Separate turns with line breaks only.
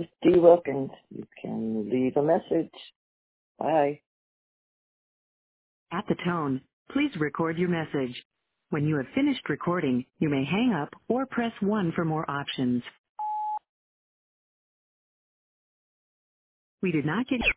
is Dee Wilkins. You can leave a message. Bye.
At the tone, please record your message. When you have finished recording, you may hang up or press 1 for more options. We did not get